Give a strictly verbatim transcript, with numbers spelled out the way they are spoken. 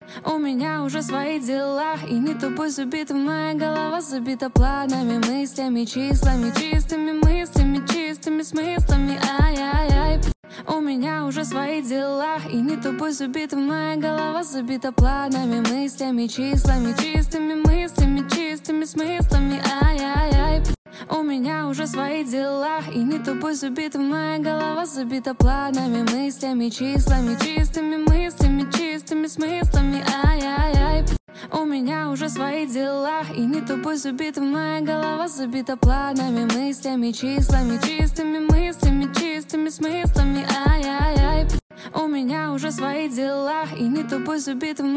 У меня уже свои дела, и не тупой забита моя голова, забита планами, мыслями, числами, чистыми мыслями, чистыми смыслами. Ай-яй-яй. У меня уже свои дела, и не тупой забита моя голова, забита планами, мыслями, числами, чистыми мыслями, чистыми смыслами. Ай-яй-яй. У меня уже свои дела, и не тупой забита моя голова, забита планами, мыслями, числами, чистыми мыслями, чистыми смыслами. Ай-яй-яй. У меня уже свои дела, и не тупой забита моя голова, забита планами, мыслями, числами, чистыми мыслями, чистыми смыслами. Ай-яй-яй. У меня уже свои дела, и не тупой забита